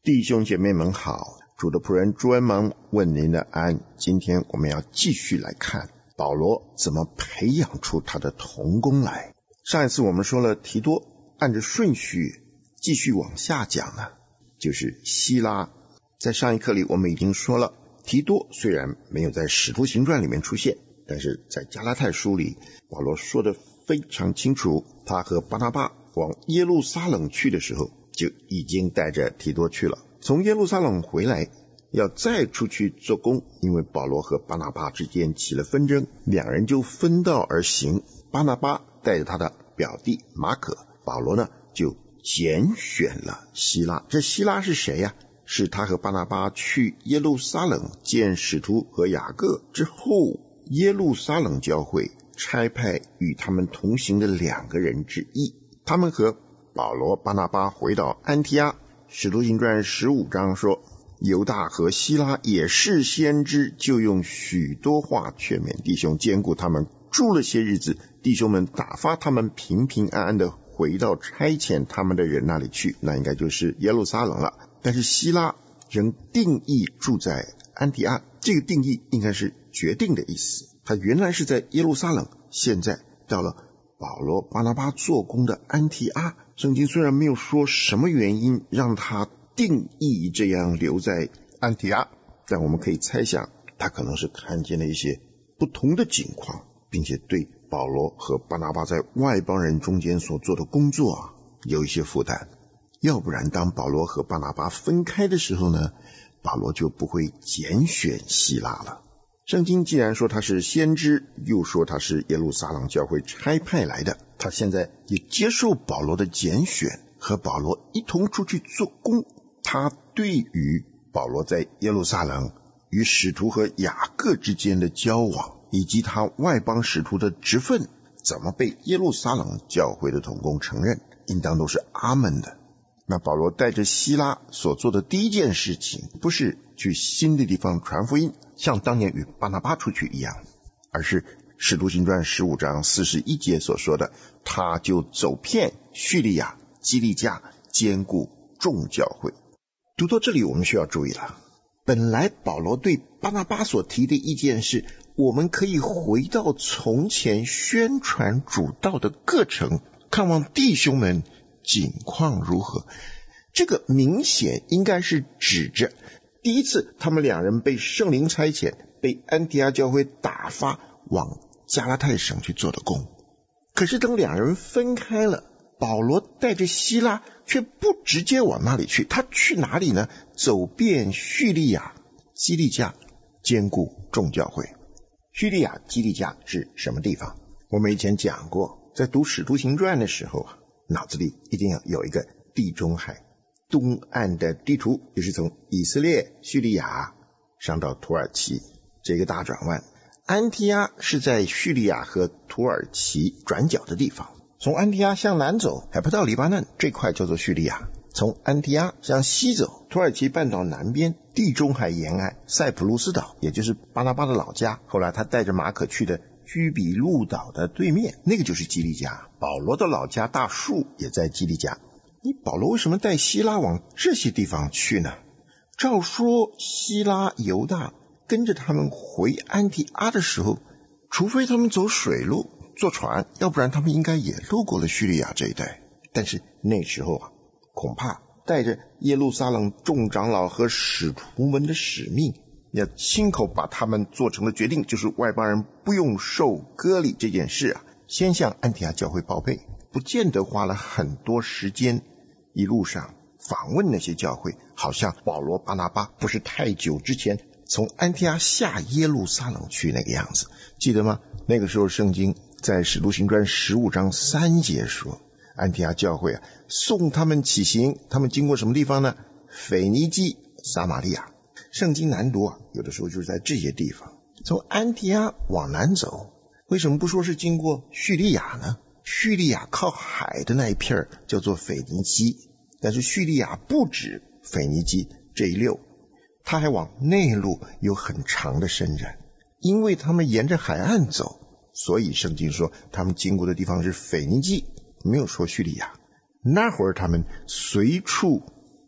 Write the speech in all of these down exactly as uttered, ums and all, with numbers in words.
弟兄姐妹们好，主的仆人朱恩芒问您的安。今天我们要继续来看保罗怎么培养出他的同工来。上一次我们说了提多，按着顺序继续往下讲呢，就是希拉。在上一课里我们已经说了，提多虽然没有在使徒行传里面出现，但是在加拉太书里保罗说得非常清楚，他和巴拿巴往耶路撒冷去的时候就已经带着提多去了。从耶路撒冷回来要再出去做工，因为保罗和巴拿巴之间起了纷争，两人就分道而行。巴拿巴带着他的表弟马可，保罗呢就拣选了希拉。这希拉是谁呀？是他和巴拿巴去耶路撒冷见使徒和雅各之后，耶路撒冷教会差派与他们同行的两个人之一。他们和保罗、巴拿巴回到安提阿，使徒行传十五章说，犹大和希拉也是先知，就用许多话劝勉弟兄，兼顾他们。住了些日子，弟兄们打发他们平平安安的回到差遣他们的人那里去，那应该就是耶路撒冷了。但是希拉仍定义住在安提阿，这个定义应该是决定的意思。他原来是在耶路撒冷，现在到了保罗、巴拿巴做工的安提阿。圣经虽然没有说什么原因让他定义这样留在安提阿，但我们可以猜想他可能是看见了一些不同的景况，并且对保罗和巴拿巴在外邦人中间所做的工作啊有一些负担。要不然当保罗和巴拿巴分开的时候呢，保罗就不会拣选希拉了。圣经既然说他是先知，又说他是耶路撒冷教会差派来的，他现在也接受保罗的拣选，和保罗一同出去做工。他对于保罗在耶路撒冷与使徒和雅各之间的交往，以及他外邦使徒的职分怎么被耶路撒冷教会的同工承认，应当都是阿们的。那保罗带着希拉所做的第一件事情，不是去新的地方传福音，像当年与巴拿巴出去一样，而是使徒行传十五章四十一节所说的，他就走遍叙利亚、基利家，兼顾众教会。读到这里我们需要注意了，本来保罗对巴拿巴所提的意见是，我们可以回到从前宣传主道的各城，看望弟兄们景况如何。这个明显应该是指着第一次他们两人被圣灵差遣，被安提阿教会打发往加拉太省去做的工。可是等两人分开了，保罗带着希拉却不直接往那里去，他去哪里呢？走遍叙利亚、基利家，兼顾众教会。叙利亚、基利家是什么地方？我们以前讲过，在读使徒行传的时候啊，脑子里一定要有一个地中海东岸的地图，就是从以色列、叙利亚上到土耳其这个大转弯。安提阿是在叙利亚和土耳其转角的地方，从安提阿向南走，还不到黎巴嫩，这块叫做叙利亚。从安提阿向西走，土耳其半岛南边地中海沿岸塞浦路斯岛，也就是巴拿巴的老家，后来他带着马可去的居比路岛的对面，那个就是基利家。保罗的老家大树也在基利家。你保罗为什么带希拉往这些地方去呢？照说希拉、犹大跟着他们回安提阿的时候，除非他们走水路坐船，要不然他们应该也路过了叙利亚这一带。但是那时候啊，恐怕带着耶路撒冷众长老和使徒们的使命，要亲口把他们做成了决定，就是外邦人不用受割礼这件事啊，先向安提阿教会报备，不见得花了很多时间一路上访问那些教会，好像保罗、巴拿巴不是太久之前从安提阿下耶路撒冷去那个样子，记得吗？那个时候圣经在使徒行传十五章三节说，安提阿教会啊送他们起行，他们经过什么地方呢？腓尼基、撒玛利亚。圣经难读啊，有的时候就是在这些地方。从安提阿往南走，为什么不说是经过叙利亚呢？叙利亚靠海的那一片叫做腓尼基，但是叙利亚不止腓尼基这一溜，他还往内陆有很长的伸展。因为他们沿着海岸走，所以圣经说他们经过的地方是腓尼基，没有说叙利亚。那会儿他们随处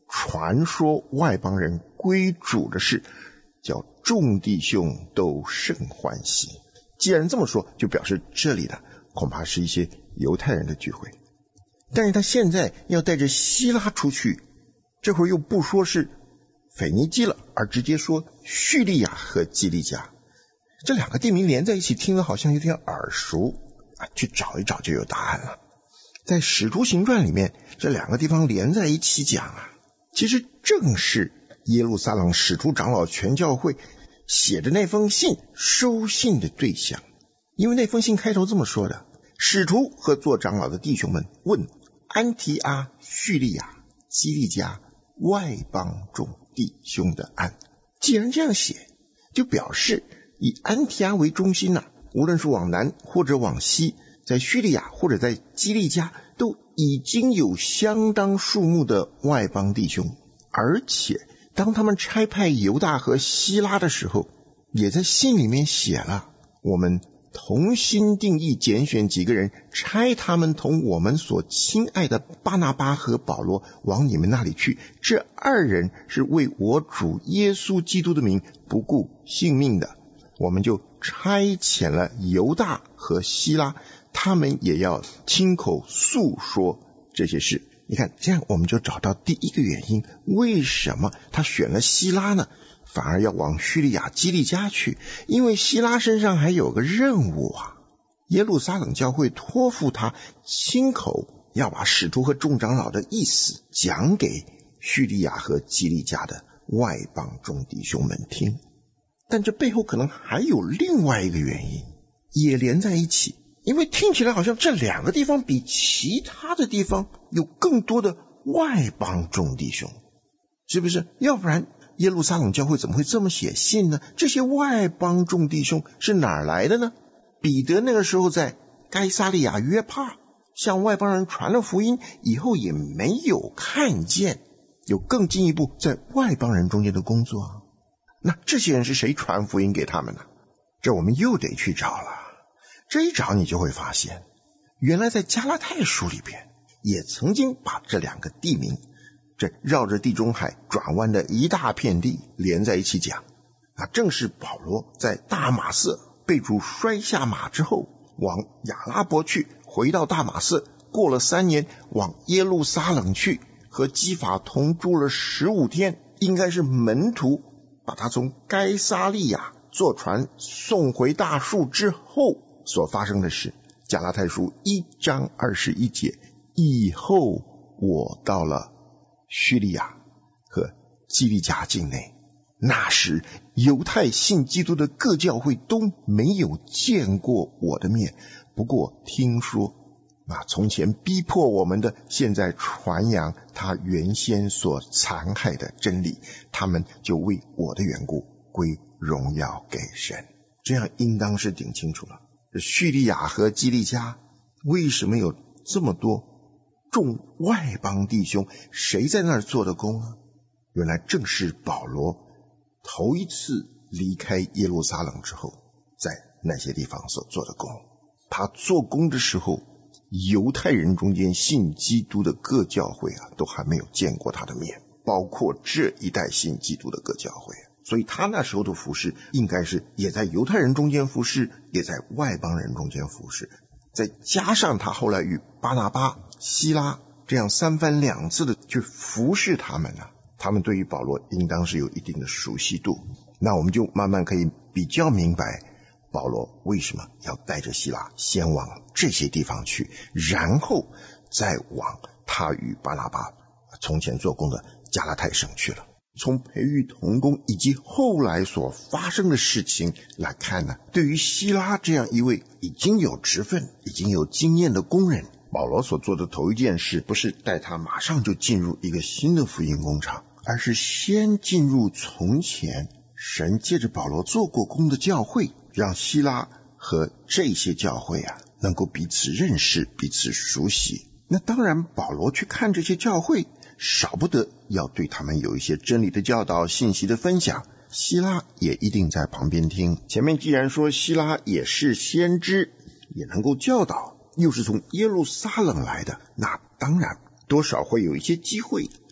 传说外邦人归主的事，叫众弟兄都甚欢喜。既然这么说，就表示这里的恐怕是一些犹太人的聚会。但是他现在要带着希拉出去，这会儿又不说是腓尼基了，而直接说叙利亚和基利家。这两个地名连在一起，听了好像有点耳熟啊，去找一找就有答案了。在使徒行传里面，这两个地方连在一起讲啊，其实正是耶路撒冷使徒长老全教会写的那封信收信的对象。因为那封信开头这么说的：使徒和做长老的弟兄们问安提阿、叙利亚、基利家外邦众弟兄的安。既然这样写，就表示以安提阿为中心啊，无论是往南或者往西，在叙利亚或者在基利家都已经有相当数目的外邦弟兄。而且当他们差派犹大和希拉的时候，也在信里面写了，我们同心定义拣选几个人，差他们同我们所亲爱的巴拿巴和保罗往你们那里去，这二人是为我主耶稣基督的名不顾性命的。我们就差遣了犹大和希拉，他们也要亲口诉说这些事。你看，这样我们就找到第一个原因，为什么他选了希拉呢？反而要往叙利亚基利家去，因为希拉身上还有个任务啊。耶路撒冷教会托付他亲口要把使徒和众长老的意思讲给叙利亚和基利家的外邦众弟兄们听。但这背后可能还有另外一个原因，也连在一起。因为听起来好像这两个地方比其他的地方有更多的外邦众弟兄，是不是？要不然耶路撒冷教会怎么会这么写信呢？这些外邦众弟兄是哪儿来的呢？彼得那个时候在该撒利亚约帕向外邦人传了福音以后，也没有看见有更进一步在外邦人中间的工作啊。那这些人是谁传福音给他们呢？这我们又得去找了。这一找你就会发现，原来在加拉太书里边也曾经把这两个地名，这绕着地中海转弯的一大片地连在一起讲。那正是保罗在大马色被主摔下马之后，往亚拉伯去，回到大马色，过了三年往耶路撒冷去，和基法同住了十五天，应该是门徒把他从该撒利亚坐船送回大树之后所发生的事。加拉太书一章二十一节，以后我到了叙利亚和基利家境内，那时犹太信基督的各教会都没有见过我的面，不过听说那从前逼迫我们的，现在传扬他原先所残害的真理，他们就为我的缘故归荣耀给神。这样应当是顶清楚了，叙利亚和基利家为什么有这么多众外邦弟兄？谁在那儿做的工呢？原来正是保罗头一次离开耶路撒冷之后，在那些地方所做的工。他做工的时候，犹太人中间信基督的各教会啊，都还没有见过他的面，包括这一代信基督的各教会。所以他那时候的服事应该是也在犹太人中间服事，也在外邦人中间服事。再加上他后来与巴拿巴、希拉这样三番两次的去服侍他们啊，他们对于保罗应当是有一定的熟悉度。那我们就慢慢可以比较明白保罗为什么要带着希拉先往这些地方去，然后再往他与巴拿巴从前做工的加拉太省去了。从培育同工以及后来所发生的事情来看呢，对于希拉这样一位已经有职分、已经有经验的工人，保罗所做的头一件事不是带他马上就进入一个新的福音工厂，而是先进入从前神借着保罗做过工的教会，让希拉和这些教会啊能够彼此认识、彼此熟悉。那当然保罗去看这些教会，少不得要对他们有一些真理的教导、信息的分享，希拉也一定在旁边听。前面既然说希拉也是先知，也能够教导，又是从耶路撒冷来的，那当然多少会有一些机会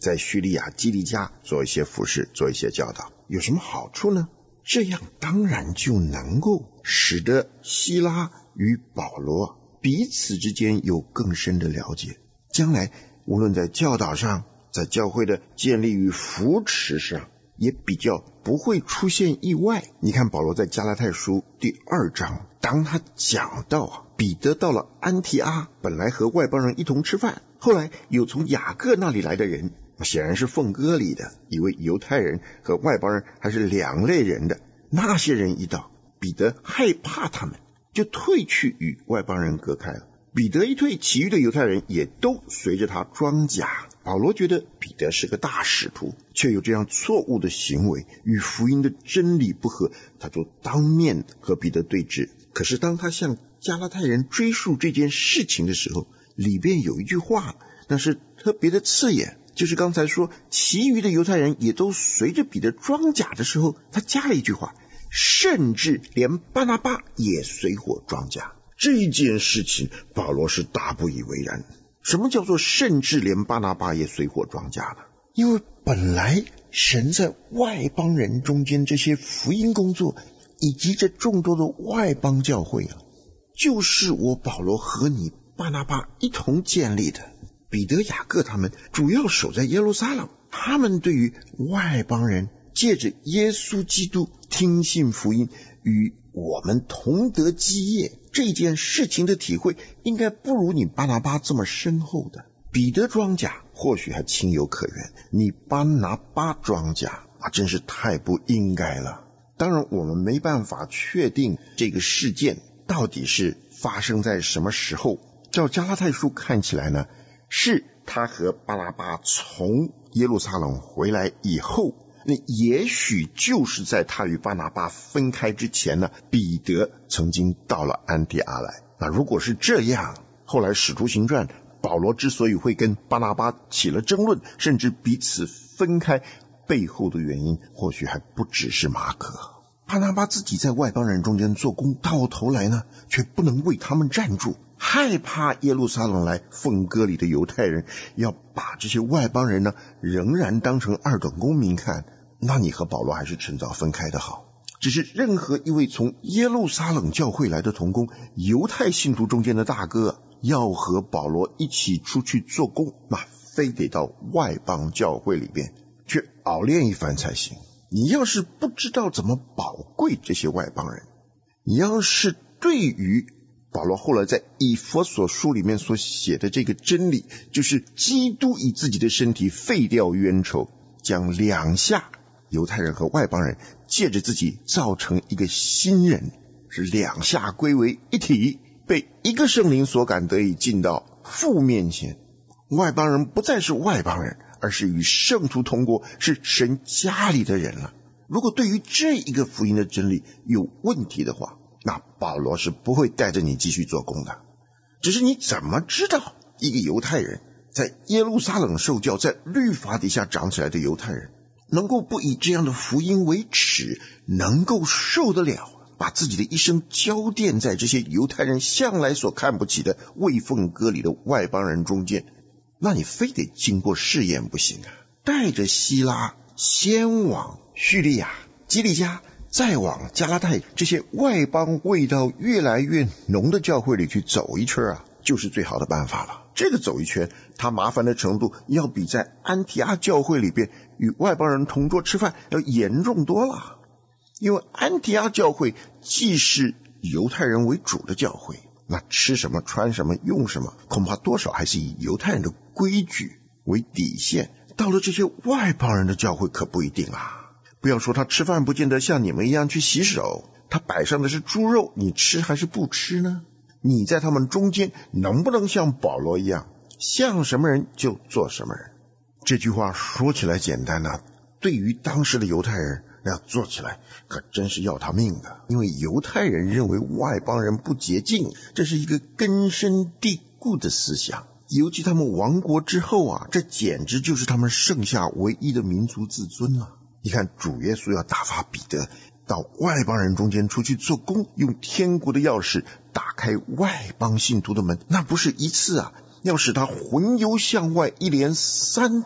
在叙利亚基利家做一些服事，做一些教导，有什么好处呢？这样当然就能够使得希拉与保罗彼此之间有更深的了解，将来无论在教导上，在教会的建立与扶持上，也比较不会出现意外。你看保罗在加拉太书第二章，当他讲到啊，彼得到了安提阿，本来和外邦人一同吃饭，后来有从雅各那里来的人，显然是奉割礼的，以为犹太人和外邦人还是两类人的。那些人一到，彼得害怕他们，就退去与外邦人隔开了。彼得一退，其余的犹太人也都随着他装甲。保罗觉得彼得是个大使徒，却有这样错误的行为，与福音的真理不合，他就当面和彼得对峙。可是当他向加拉太人追述这件事情的时候，里边有一句话，那是特别的刺眼，就是刚才说其余的犹太人也都随着彼得装甲的时候，他加了一句话，甚至连巴拿巴也随伙装甲。这件事情保罗是大不以为然。什么叫做甚至连巴拿巴也随伙装甲呢？因为本来神在外邦人中间这些福音工作，以及这众多的外邦教会啊，就是我保罗和你巴拿巴一同建立的。彼得、雅各他们主要守在耶路撒冷，他们对于外邦人借着耶稣基督听信福音，与我们同得基业这件事情的体会，应该不如你巴拿巴这么深厚的。彼得装甲或许还情有可原，你巴拿巴装甲啊，真是太不应该了。当然我们没办法确定这个事件到底是发生在什么时候。照加拉太书看起来呢，是他和巴拿巴从耶路撒冷回来以后，那也许就是在他与巴拿巴分开之前呢，彼得曾经到了安提阿来。那如果是这样，后来使徒行传保罗之所以会跟巴拿巴起了争论，甚至彼此分开，背后的原因或许还不只是马可。巴拿巴自己在外邦人中间做工，到头来呢，却不能为他们站住，害怕耶路撒冷来奉割礼的犹太人要把这些外邦人呢仍然当成二等公民看，那你和保罗还是趁早分开的好。只是任何一位从耶路撒冷教会来的同工，犹太信徒中间的大哥，要和保罗一起出去做工，那非得到外邦教会里边去熬练一番才行。你要是不知道怎么宝贵这些外邦人，你要是对于保罗后来在以弗所书里面所写的这个真理，就是基督以自己的身体废掉冤仇，将两下犹太人和外邦人借着自己造成一个新人，是两下归为一体，被一个圣灵所感，得以进到父面前。外邦人不再是外邦人，而是与圣徒同国，是神家里的人了。如果对于这一个福音的真理有问题的话，那保罗是不会带着你继续做工的。只是你怎么知道一个犹太人，在耶路撒冷受教，在律法底下长起来的犹太人，能够不以这样的福音为耻，能够受得了把自己的一生交奠在这些犹太人向来所看不起的未奉割礼的外邦人中间，那你非得经过试验不行啊。带着希拉先往叙利亚、基利家，再往加拉太这些外邦味道越来越浓的教会里去走一圈啊，就是最好的办法了。这个走一圈，它麻烦的程度要比在安提阿教会里边与外邦人同桌吃饭要严重多了。因为安提阿教会既是犹太人为主的教会，那吃什么、穿什么、用什么，恐怕多少还是以犹太人的规矩为底线。到了这些外邦人的教会可不一定啊。不要说他吃饭不见得像你们一样去洗手，他摆上的是猪肉，你吃还是不吃呢？你在他们中间能不能像保罗一样，像什么人就做什么人？这句话说起来简单啊，对于当时的犹太人要做起来可真是要他命的。因为犹太人认为外邦人不洁净，这是一个根深蒂固的思想。尤其他们亡国之后啊，这简直就是他们剩下唯一的民族自尊了。你看主耶稣要打发彼得到外邦人中间出去做工，用天国的钥匙打开外邦信徒的门，那不是一次啊，要使他魂游向外一连三次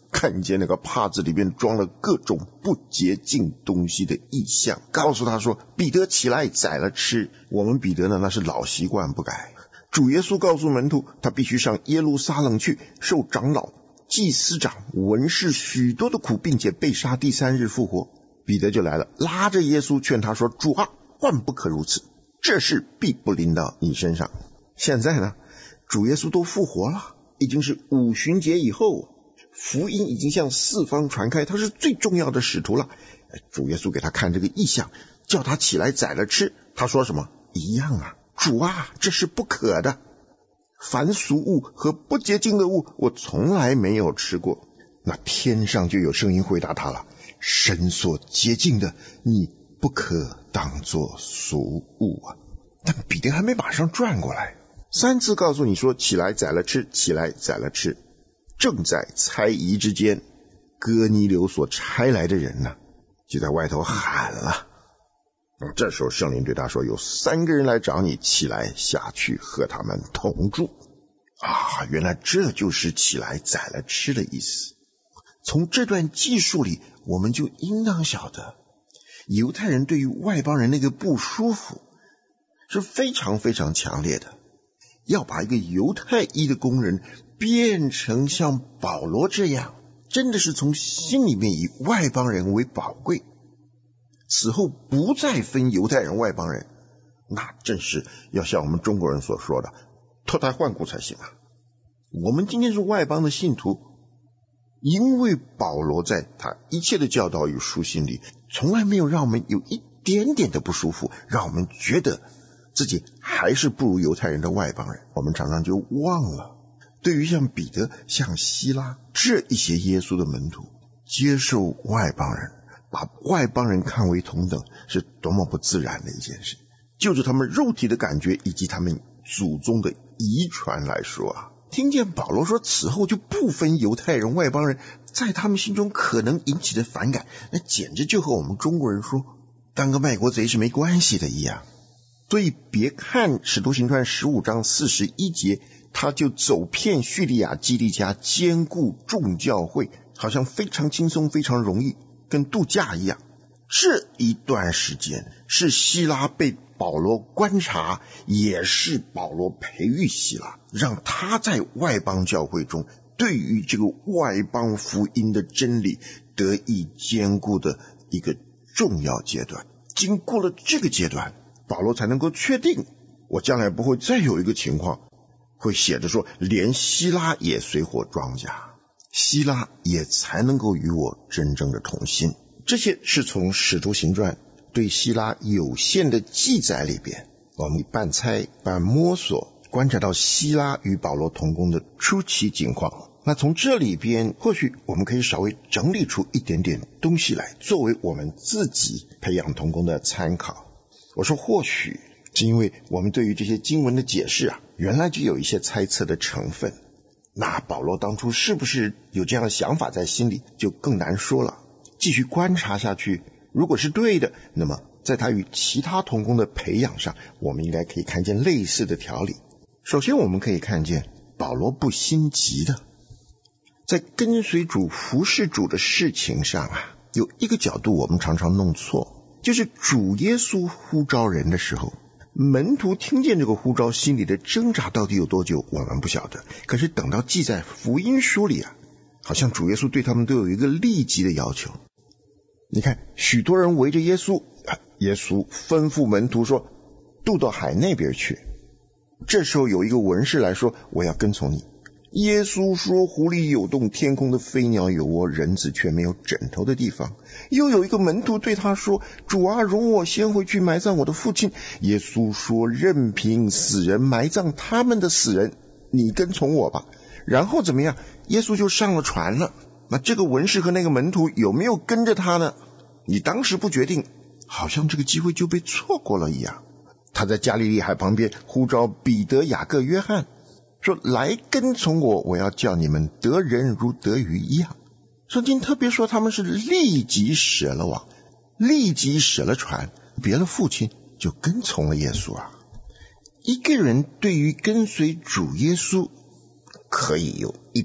看见那个帕子里面装了各种不洁净东西的异象，告诉他说，彼得起来宰了吃。我们彼得呢，那是老习惯不改。主耶稣告诉门徒，他必须上耶路撒冷去，受长老、祭司长、文士许多的苦，并且被杀，第三日复活。彼得就来了，拉着耶稣劝他说，主啊，万不可如此，这事必不临到你身上。现在呢，主耶稣都复活了，已经是五旬节以后，福音已经向四方传开，他是最重要的使徒了。主耶稣给他看这个异象，叫他起来宰了吃。他说什么？一样啊，主啊，这是不可的。凡俗物和不洁净的物，我从来没有吃过。那天上就有声音回答他了，神所洁净的，你不可当作俗物啊。但彼得还没马上转过来，三次告诉你说，起来宰了吃，起来宰了吃。正在猜疑之间，哥尼流所差来的人呢，就在外头喊了。这时候圣灵对他说，有三个人来找你，起来下去和他们同住。啊，原来这就是起来宰了吃的意思。从这段记述里，我们就应当晓得，犹太人对于外邦人那个不舒服是非常非常强烈的，要把一个犹太裔的工人变成像保罗这样，真的是从心里面以外邦人为宝贵，此后不再分犹太人外邦人，那正是要像我们中国人所说的脱胎换骨才行啊。我们今天是外邦的信徒，因为保罗在他一切的教导与书信里，从来没有让我们有一点点的不舒服，让我们觉得自己还是不如犹太人的外邦人。我们常常就忘了，对于像彼得、像希拉这一些耶稣的门徒，接受外邦人，把外邦人看为同等，是多么不自然的一件事。就着他们肉体的感觉以及他们祖宗的遗传来说啊，听见保罗说此后就不分犹太人外邦人，在他们心中可能引起的反感，那简直就和我们中国人说当个卖国贼是没关系的一样。所以别看使徒行传十五章四十一节，他就走遍叙利亚基利家，兼顾众教会，好像非常轻松非常容易，跟度假一样。这一段时间是希拉被保罗观察，也是保罗培育希拉，让他在外邦教会中对于这个外邦福音的真理得以坚固的一个重要阶段。经过了这个阶段，保罗才能够确定，我将来不会再有一个情况会写着说连希拉也随火装甲，希拉也才能够与我真正的同心。这些是从使徒行传对希拉有限的记载里边，我们半猜半摸索观察到希拉与保罗同工的初期情况。那从这里边或许我们可以稍微整理出一点点东西来，作为我们自己培养同工的参考。我说或许是因为我们对于这些经文的解释啊，原来就有一些猜测的成分，那保罗当初是不是有这样的想法在心里就更难说了。继续观察下去，如果是对的，那么在他与其他同工的培养上，我们应该可以看见类似的条理。首先我们可以看见保罗不心急的，在跟随主服侍主的事情上啊，有一个角度我们常常弄错，就是主耶稣呼召人的时候，门徒听见这个呼召，心里的挣扎到底有多久我们不晓得，可是等到记在福音书里啊，好像主耶稣对他们都有一个立即的要求。你看许多人围着耶稣，耶稣吩咐门徒说渡到海那边去。这时候有一个文士来说，我要跟从你。耶稣说，湖里有洞，天空的飞鸟有窝，人子却没有枕头的地方。又有一个门徒对他说，主啊，容我先回去埋葬我的父亲。耶稣说，任凭死人埋葬他们的死人，你跟从我吧。然后怎么样？耶稣就上了船了。那这个文士和那个门徒有没有跟着他呢？你当时不决定，好像这个机会就被错过了一样。他在加利利海旁边呼召彼得、雅各、约翰，说来跟从我，我要叫你们得人如得鱼一样。圣经特别说他们是立即舍了网，立即舍了船，别了父亲，就跟从了耶稣啊。一个人对于跟随主耶稣可以有一百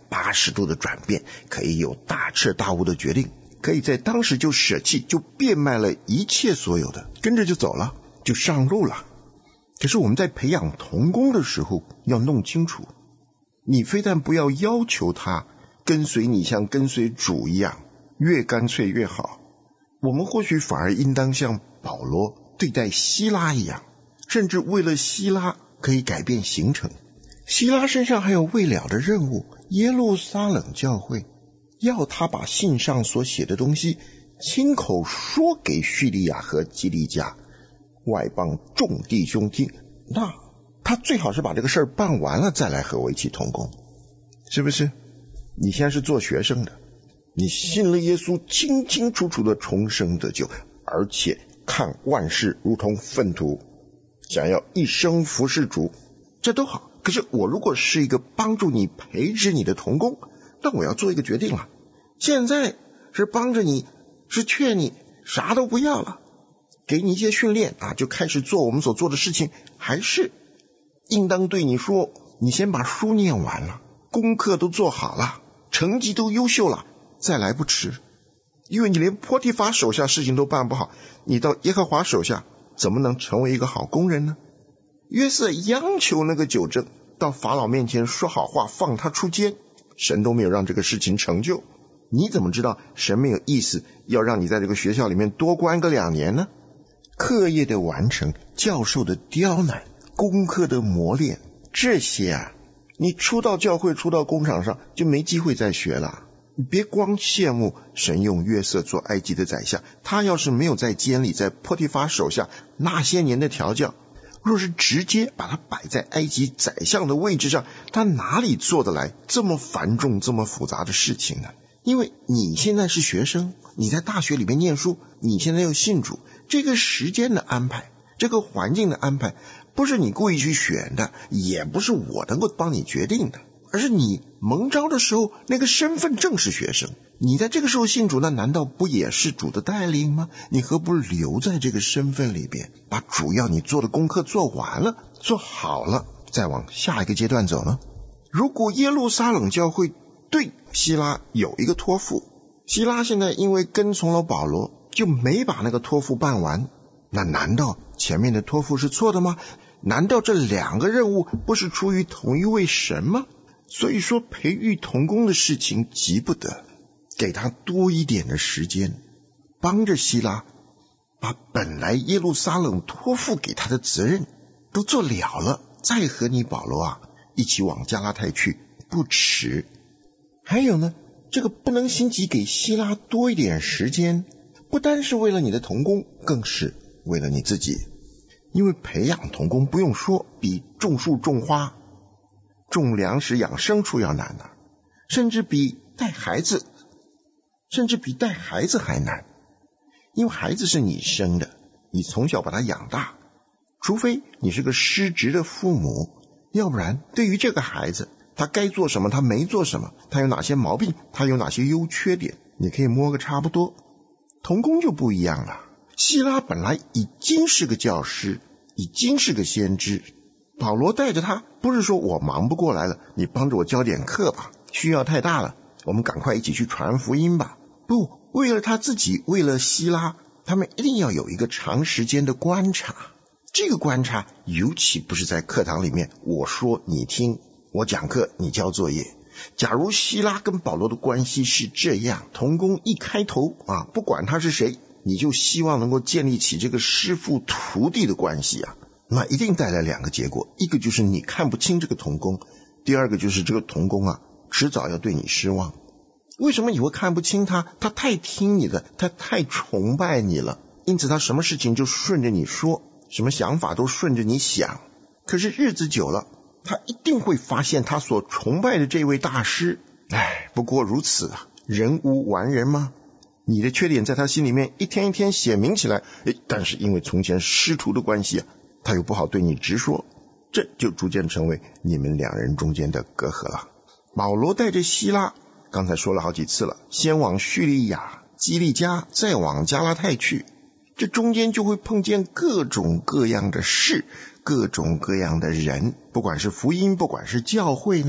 八十度的转变，可以有大彻大悟的决定，可以在当时就舍弃，就变卖了一切所有的，跟着就走了，就上路了。可是我们在培养同工的时候要弄清楚，你非但不要要求他跟随你像跟随主一样，越干脆越好，我们或许反而应当像保罗对待希拉一样，甚至为了希拉可以改变行程。希拉身上还有未了的任务，耶路撒冷教会要他把信上所写的东西亲口说给叙利亚和基利家外邦众弟兄听，那他最好是把这个事儿办完了再来和我一起同工，是不是？你现在是做学生的，你信了耶稣，清清楚楚的重生得救，而且看万事如同粪土，想要一生服侍主，这都好。可是我如果是一个帮助你培植你的同工，那我要做一个决定了，现在是帮着你，是劝你啥都不要了，给你一些训练啊，就开始做我们所做的事情，还是应当对你说，你先把书念完了，功课都做好了，成绩都优秀了，再来不迟。因为你连波提乏手下事情都办不好，你到耶和华手下怎么能成为一个好工人呢？约瑟央求那个酒政到法老面前说好话，放他出监，神都没有让这个事情成就。你怎么知道神没有意思要让你在这个学校里面多关个两年呢？课业的完成，教授的刁难，功课的磨练，这些啊，你出到教会出到工场上就没机会再学了。你别光羡慕神用约瑟做埃及的宰相，他要是没有在监里，在波提乏手下那些年的调教，若是直接把他摆在埃及宰相的位置上，他哪里做得来这么繁重这么复杂的事情呢？因为你现在是学生，你在大学里面念书，你现在要信主，这个时间的安排，这个环境的安排，不是你故意去选的，也不是我能够帮你决定的，而是你蒙召的时候那个身份正是学生，你在这个时候信主，那难道不也是主的带领吗？你何不留在这个身份里边，把主要你做的功课做完了，做好了，再往下一个阶段走呢？如果耶路撒冷教会对希拉有一个托付，希拉现在因为跟从了保罗，就没把那个托付办完，那难道前面的托付是错的吗？难道这两个任务不是出于同一位神吗？所以说培育同工的事情急不得，给他多一点的时间，帮着希拉把本来耶路撒冷托付给他的责任都做了了，再和你保罗啊一起往加拉太去不迟。还有呢，这个不能心急，给希拉多一点时间，不单是为了你的同工，更是为了你自己。因为培养同工不用说，比种树种花种粮食养牲畜要难啊，甚至比带孩子甚至比带孩子还难。因为孩子是你生的，你从小把他养大，除非你是个失职的父母，要不然对于这个孩子，他该做什么他没做什么，他有哪些毛病，他有哪些优缺点，你可以摸个差不多。同工就不一样了，希拉本来已经是个教师，已经是个先知，保罗带着他，不是说我忙不过来了，你帮着我教点课吧，需要太大了，我们赶快一起去传福音吧。不，为了他自己，为了希拉，他们一定要有一个长时间的观察。这个观察尤其不是在课堂里面，我说你听，我讲课你交作业。假如希拉跟保罗的关系是这样，同工一开头啊，不管他是谁，你就希望能够建立起这个师父徒弟的关系啊，那一定带来两个结果，一个就是你看不清这个同工，第二个就是这个同工啊，迟早要对你失望。为什么你会看不清他？他太听你的，他太崇拜你了，因此他什么事情就顺着你说，什么想法都顺着你想。可是日子久了，他一定会发现他所崇拜的这位大师，唉，不过如此啊，人无完人吗？你的缺点在他心里面一天一天显明起来，但是因为从前师徒的关系啊，他又不好对你直说，这就逐渐成为你们两人中间的隔阂了。保罗带着希拉，刚才说了好几次了，先往叙利亚、基利家，再往加拉太去，这中间就会碰见各种各样的事，各种各样的人，不管是福音，不管是教会呢，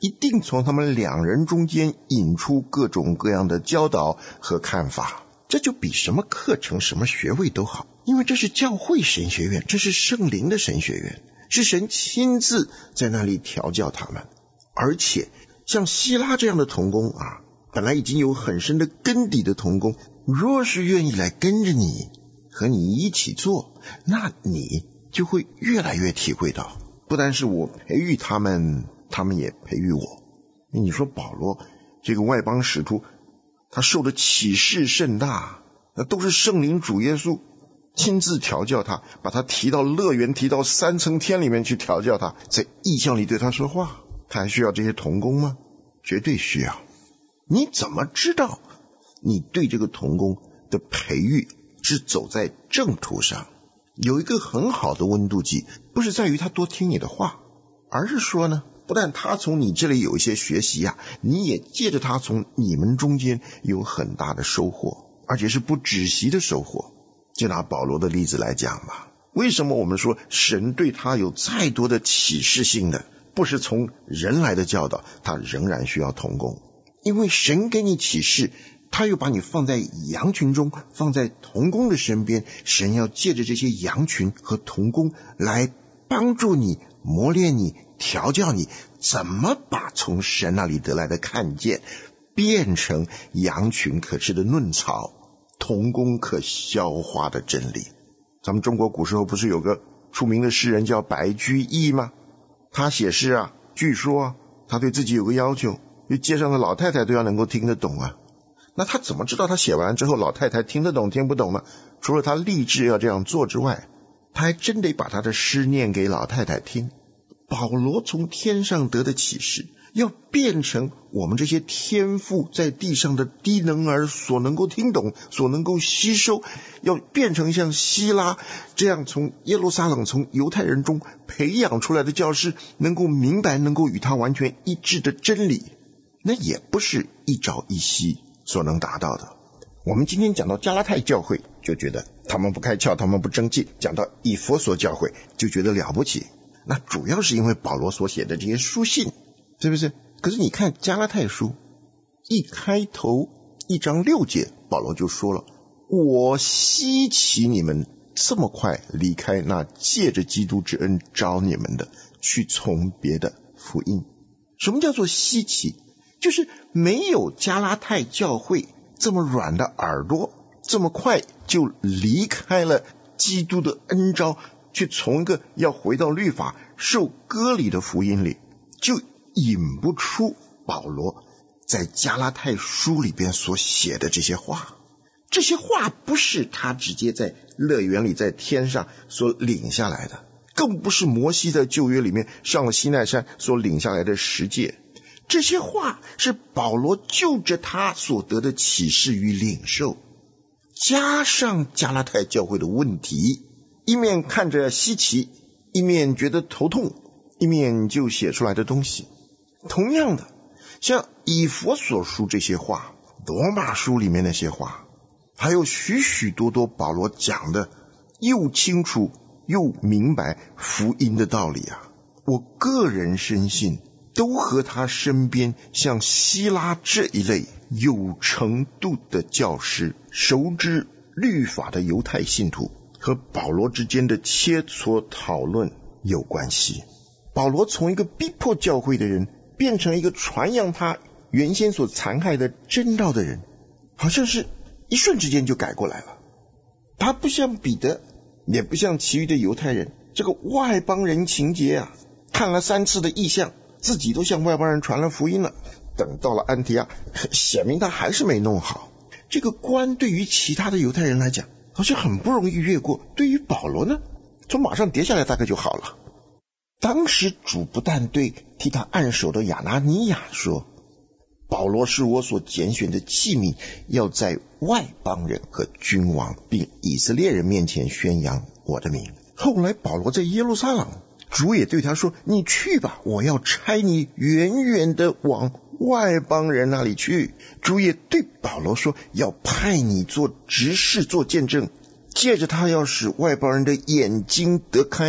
一定从他们两人中间引出各种各样的教导和看法。这就比什么课程什么学位都好，因为这是教会神学院，这是圣灵的神学院，是神亲自在那里调教他们。而且像希拉这样的同工啊，本来已经有很深的根底的同工，若是愿意来跟着你，和你一起做，那你就会越来越体会到，不但是我培育他们，他们也培育我。你说保罗这个外邦使徒，他受的启示甚大，那都是圣灵主耶稣亲自调教他，把他提到乐园，提到三层天里面去调教他，在异象里对他说话。他还需要这些同工吗？绝对需要。你怎么知道你对这个同工的培育是走在正途上？有一个很好的温度计，不是在于他多听你的话，而是说呢，不但他从你这里有一些学习啊，你也借着他从你们中间有很大的收获，而且是不止息的收获。就拿保罗的例子来讲吧，为什么我们说神对他有再多的启示性的，不是从人来的教导，他仍然需要同工。因为神给你启示，他又把你放在羊群中，放在同工的身边，神要借着这些羊群和同工来帮助你，磨练你，调教你，怎么把从神那里得来的看见变成羊群可吃的嫩草，同工可消化的真理。咱们中国古时候不是有个出名的诗人叫白居易吗？他写诗啊，据说啊，他对自己有个要求，就街上的老太太都要能够听得懂啊。那他怎么知道他写完之后老太太听得懂听不懂呢？除了他立志要这样做之外，他还真得把他的诗念给老太太听。保罗从天上得的启示，要变成我们这些天父在地上的低能儿所能够听懂，所能够吸收，要变成像希拉这样从耶路撒冷从犹太人中培养出来的教师，能够明白，能够与他完全一致的真理，那也不是一朝一夕所能达到的。我们今天讲到加拉太教会，就觉得他们不开窍，他们不争气；讲到以弗所教会，就觉得了不起。那主要是因为保罗所写的这些书信，是不是？可是你看加拉太书一开头一章六节，保罗就说了，我稀奇你们这么快离开那借着基督之恩招你们的，去从别的福音。什么叫做稀奇？就是没有加拉太教会这么软的耳朵，这么快就离开了基督的恩召，去从一个要回到律法受割礼的福音里，就引不出保罗在加拉太书里边所写的这些话。这些话不是他直接在乐园里在天上所领下来的，更不是摩西在旧约里面上了西奈山所领下来的十诫。这些话是保罗就着他所得的启示与领受，加上加拉太教会的问题，一面看着稀奇，一面觉得头痛，一面就写出来的东西。同样的，像以弗所书这些话，罗马书里面那些话，还有许许多多保罗讲的又清楚又明白福音的道理啊，我个人深信都和他身边像希拉这一类有程度的教师，熟知律法的犹太信徒和保罗之间的切磋讨论有关系。保罗从一个逼迫教会的人变成一个传扬他原先所残害的真道的人，好像是一瞬之间就改过来了。他不像彼得，也不像其余的犹太人，这个外邦人情节啊，看了三次的异象，自己都向外邦人传了福音了，等到了安提阿，显明他还是没弄好。这个关对于其他的犹太人来讲好像很不容易越过，对于保罗呢，从马上跌下来大概就好了。当时主不但对替他按手的亚拿尼亚说，保罗是我所拣选的器皿，要在外邦人和君王并以色列人面前宣扬我的名。后来保罗在耶路撒冷，主也对他说，你去吧，我要差你远远的往外邦人那里去。主也对保罗说，要派你做执事，做见证，借着他要使外邦人的眼睛得开，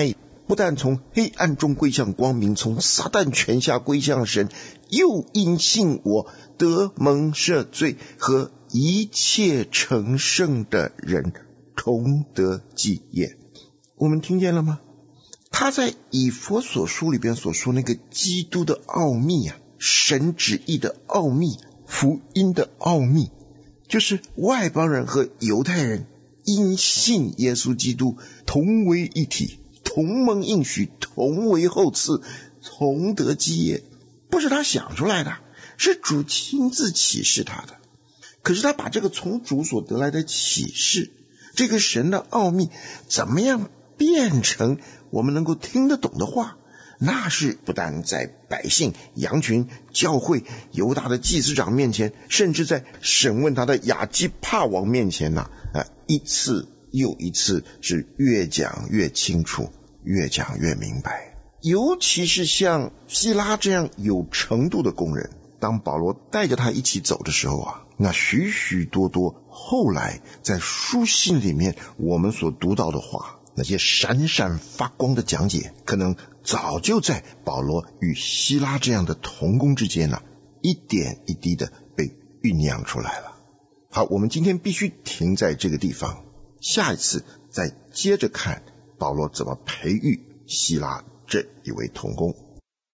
不但从黑暗中归向光明，从撒旦权下归向神，又因信我得蒙赦罪，和一切成圣的人同得基业。我们听见了吗？他在以弗所书里边所说那个基督的奥秘啊，神旨意的奥秘，福音的奥秘，就是外邦人和犹太人因信耶稣基督同为一体，同蒙应许，同为后赐，同得基业。不是他想出来的，是主亲自启示他的。可是他把这个从主所得来的启示，这个神的奥秘，怎么样变成我们能够听得懂的话，那是不但在百姓、羊群、教会、犹大的祭司长面前，甚至在审问他的亚基帕王面前呢、啊啊，一次又一次是越讲越清楚，越讲越明白。尤其是像希拉这样有程度的工人，当保罗带着他一起走的时候啊，那许许多多后来在书信里面我们所读到的话，那些闪闪发光的讲解，可能早就在保罗与希拉这样的同工之间呢、啊，一点一滴的被酝酿出来了。好，我们今天必须停在这个地方，下一次再接着看保罗怎么培育希拉这一位同工。